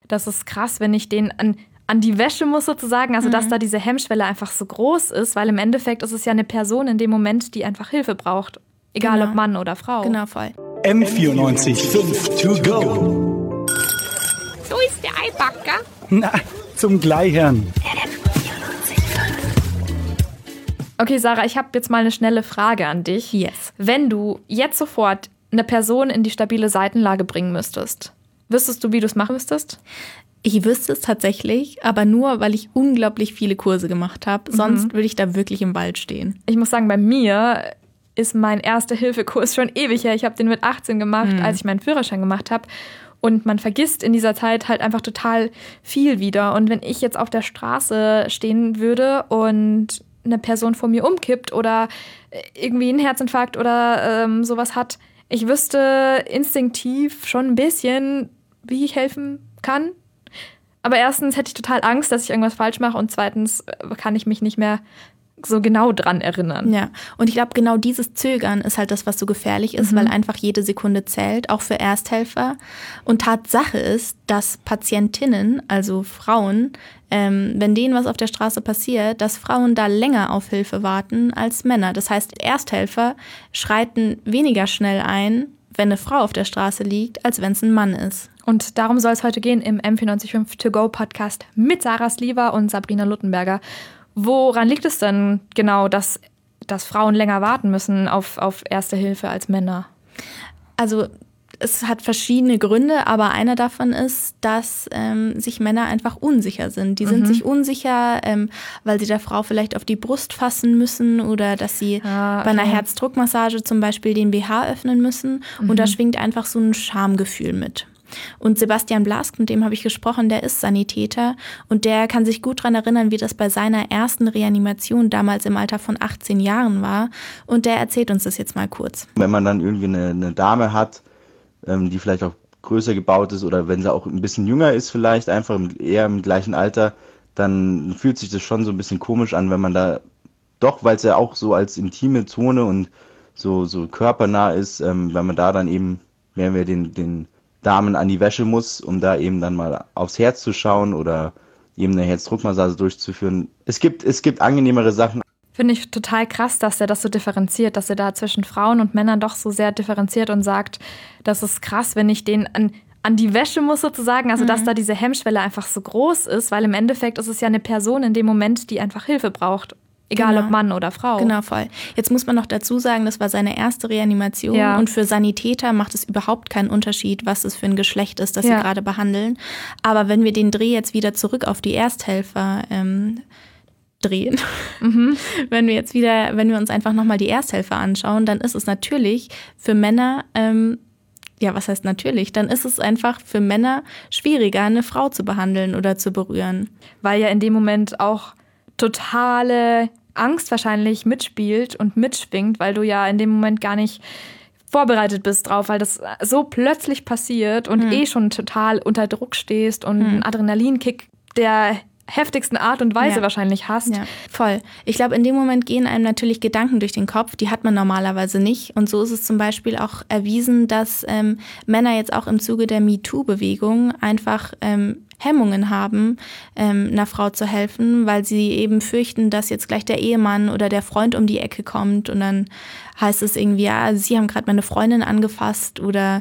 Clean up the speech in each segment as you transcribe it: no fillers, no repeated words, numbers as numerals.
das ist krass, wenn ich den an die Wäsche muss sozusagen, also dass da diese Hemmschwelle einfach so groß ist, weil im Endeffekt ist es ja eine Person in dem Moment, die einfach Hilfe braucht. Egal ob Mann oder Frau. Genau, voll. M94.5 to go. So ist der Eibacker. Na, zum Gleichern. Okay, Sarah, ich habe jetzt mal eine schnelle Frage an dich. Yes. Wenn du jetzt sofort eine Person in die stabile Seitenlage bringen müsstest, wüsstest du, wie du es machen müsstest? Ich wüsste es tatsächlich, aber nur, weil ich unglaublich viele Kurse gemacht habe. Sonst würde ich da wirklich im Wald stehen. Ich muss sagen, bei mir ist mein Erste-Hilfe-Kurs schon ewig her. Ich habe den mit 18 gemacht, als ich meinen Führerschein gemacht habe. Und man vergisst in dieser Zeit halt einfach total viel wieder. Und wenn ich jetzt auf der Straße stehen würde und eine Person vor mir umkippt oder irgendwie einen Herzinfarkt oder sowas hat, ich wüsste instinktiv schon ein bisschen, wie ich helfen kann. Aber erstens hätte ich total Angst, dass ich irgendwas falsch mache und zweitens kann ich mich nicht mehr so genau dran erinnern. Ja, und ich glaube, genau dieses Zögern ist halt das, was so gefährlich ist, weil einfach jede Sekunde zählt, auch für Ersthelfer. Und Tatsache ist, dass Patientinnen, also Frauen, wenn denen was auf der Straße passiert, dass Frauen da länger auf Hilfe warten als Männer. Das heißt, Ersthelfer schreiten weniger schnell ein, wenn eine Frau auf der Straße liegt, als wenn es ein Mann ist. Und darum soll es heute gehen im M945 To Go Podcast mit Sarah Sliwa und Sabrina Luttenberger. Woran liegt es denn genau, dass Frauen länger warten müssen auf Erste Hilfe als Männer? Also es hat verschiedene Gründe, aber einer davon ist, dass sich Männer einfach unsicher sind. Die sind sich unsicher, weil sie der Frau vielleicht auf die Brust fassen müssen oder dass sie bei einer Herzdruckmassage zum Beispiel den BH öffnen müssen. Und da schwingt einfach so ein Schamgefühl mit. Und Sebastian Blask, mit dem habe ich gesprochen, der ist Sanitäter und der kann sich gut daran erinnern, wie das bei seiner ersten Reanimation damals im Alter von 18 Jahren war. Und der erzählt uns das jetzt mal kurz. Wenn man dann irgendwie eine Dame hat, die vielleicht auch größer gebaut ist oder wenn sie auch ein bisschen jünger ist vielleicht, einfach eher im gleichen Alter, dann fühlt sich das schon so ein bisschen komisch an, wenn man da doch, weil es ja auch so als intime Zone und so körpernah ist, wenn man da dann eben mehr den Damen an die Wäsche muss, um da eben dann mal aufs Herz zu schauen oder eben eine Herzdruckmassage durchzuführen. Es gibt angenehmere Sachen. Finde ich total krass, dass er das so differenziert, dass er da zwischen Frauen und Männern doch so sehr differenziert und sagt, das ist krass, wenn ich den an die Wäsche muss sozusagen, also dass da diese Hemmschwelle einfach so groß ist, weil im Endeffekt ist es ja eine Person in dem Moment, die einfach Hilfe braucht. Egal ob Mann oder Frau. Genau, voll. Jetzt muss man noch dazu sagen, das war seine erste Reanimation und für Sanitäter macht es überhaupt keinen Unterschied, was es für ein Geschlecht ist, das sie gerade behandeln. Aber wenn wir den Dreh jetzt wieder zurück auf die Ersthelfer drehen, wenn wir uns einfach nochmal die Ersthelfer anschauen, dann ist es natürlich für Männer, was heißt natürlich? Dann ist es einfach für Männer schwieriger, eine Frau zu behandeln oder zu berühren. Weil ja in dem Moment auch totale Angst wahrscheinlich mitspielt und mitschwingt, weil du ja in dem Moment gar nicht vorbereitet bist drauf, weil das so plötzlich passiert und schon total unter Druck stehst und einen Adrenalinkick der heftigsten Art und Weise wahrscheinlich hast. Ja, voll. Ich glaube, in dem Moment gehen einem natürlich Gedanken durch den Kopf, die hat man normalerweise nicht. Und so ist es zum Beispiel auch erwiesen, dass Männer jetzt auch im Zuge der MeToo-Bewegung einfach Hemmungen haben, einer Frau zu helfen, weil sie eben fürchten, dass jetzt gleich der Ehemann oder der Freund um die Ecke kommt und dann heißt es irgendwie, ja, sie haben gerade meine Freundin angefasst oder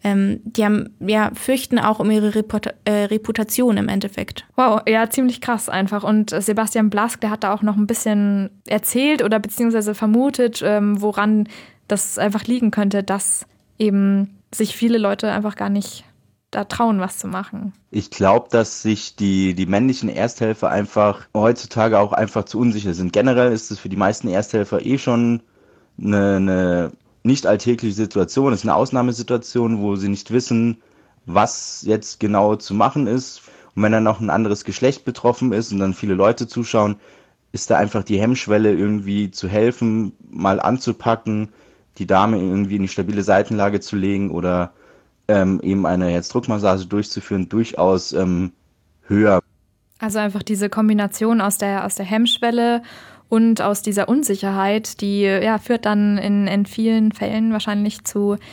die fürchten auch um ihre Reputation im Endeffekt. Wow, ja, ziemlich krass einfach. Und Sebastian Blask, der hat da auch noch ein bisschen erzählt oder beziehungsweise vermutet, woran das einfach liegen könnte, dass eben sich viele Leute einfach gar nicht da trauen, was zu machen. Ich glaube, dass sich die männlichen Ersthelfer einfach heutzutage auch einfach zu unsicher sind. Generell ist es für die meisten Ersthelfer schon eine nicht alltägliche Situation, es ist eine Ausnahmesituation, wo sie nicht wissen, was jetzt genau zu machen ist. Und wenn dann noch ein anderes Geschlecht betroffen ist und dann viele Leute zuschauen, ist da einfach die Hemmschwelle irgendwie zu helfen, mal anzupacken, die Dame irgendwie in die stabile Seitenlage zu legen oder eben eine Herzdruckmassage durchzuführen, durchaus höher. Also einfach diese Kombination aus der Hemmschwelle und aus dieser Unsicherheit, die führt dann in vielen Fällen wahrscheinlich zu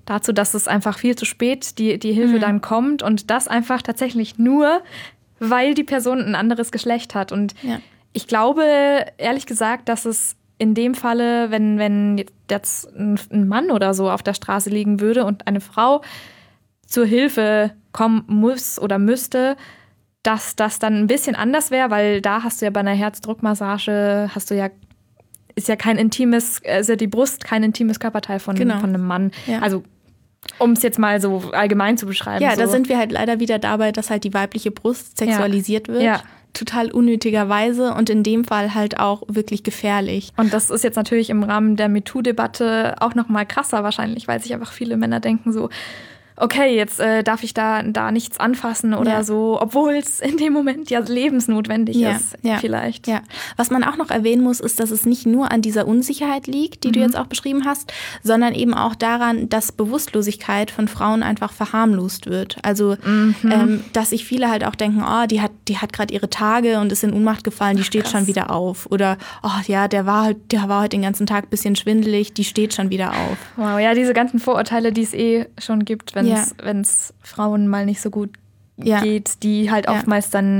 dazu, dass es einfach viel zu spät die Hilfe dann kommt und das einfach tatsächlich nur, weil die Person ein anderes Geschlecht hat. Und ich glaube, ehrlich gesagt, dass es in dem Falle, wenn jetzt ein Mann oder so auf der Straße liegen würde und eine Frau zur Hilfe kommen muss oder müsste, dass das dann ein bisschen anders wäre, weil da hast du ja bei einer Herzdruckmassage, ist ja kein intimes, also die Brust kein intimes Körperteil von einem Mann. Ja. Also um es jetzt mal so allgemein zu beschreiben. Ja, so. Da sind wir halt leider wieder dabei, dass halt die weibliche Brust sexualisiert wird. Ja. Total unnötigerweise und in dem Fall halt auch wirklich gefährlich. Und das ist jetzt natürlich im Rahmen der MeToo-Debatte auch noch mal krasser wahrscheinlich, weil sich einfach viele Männer denken so, okay, jetzt darf ich da nichts anfassen oder so, obwohl es in dem Moment ja lebensnotwendig ist vielleicht. Ja. Was man auch noch erwähnen muss, ist, dass es nicht nur an dieser Unsicherheit liegt, die du jetzt auch beschrieben hast, sondern eben auch daran, dass Bewusstlosigkeit von Frauen einfach verharmlost wird. Also, dass sich viele halt auch denken, die hat gerade ihre Tage und ist in Ohnmacht gefallen, die steht schon wieder auf. Oder, der war heute den ganzen Tag ein bisschen schwindelig, die steht schon wieder auf. Wow, ja, diese ganzen Vorurteile, die es schon gibt, wenn es Frauen mal nicht so gut geht, die halt oftmals dann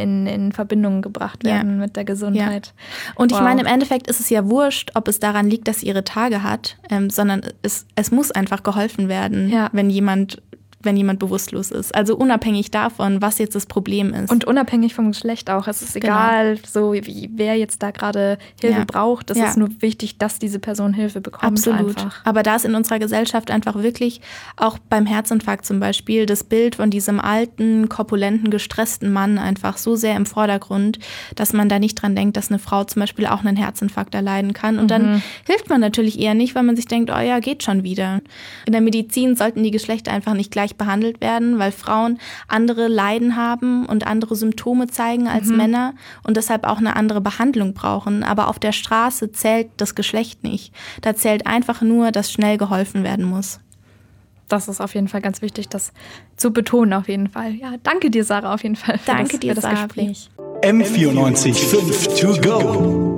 in Verbindung gebracht werden mit der Gesundheit. Ja. Und ich meine, im Endeffekt ist es ja wurscht, ob es daran liegt, dass sie ihre Tage hat, sondern es muss einfach geholfen werden, wenn jemand bewusstlos ist. Also unabhängig davon, was jetzt das Problem ist. Und unabhängig vom Geschlecht auch. Es ist egal, so wer jetzt da gerade Hilfe braucht. Es ist nur wichtig, dass diese Person Hilfe bekommt. Absolut. Einfach. Aber da ist in unserer Gesellschaft einfach wirklich, auch beim Herzinfarkt zum Beispiel, das Bild von diesem alten, korpulenten, gestressten Mann einfach so sehr im Vordergrund, dass man da nicht dran denkt, dass eine Frau zum Beispiel auch einen Herzinfarkt erleiden kann. Und dann hilft man natürlich eher nicht, weil man sich denkt, geht schon wieder. In der Medizin sollten die Geschlechter einfach nicht gleich behandelt werden, weil Frauen andere Leiden haben und andere Symptome zeigen als Männer und deshalb auch eine andere Behandlung brauchen. Aber auf der Straße zählt das Geschlecht nicht. Da zählt einfach nur, dass schnell geholfen werden muss. Das ist auf jeden Fall ganz wichtig, das zu betonen auf jeden Fall. Ja, danke dir, Sarah, auf jeden Fall für das Gespräch. M94 5 to go.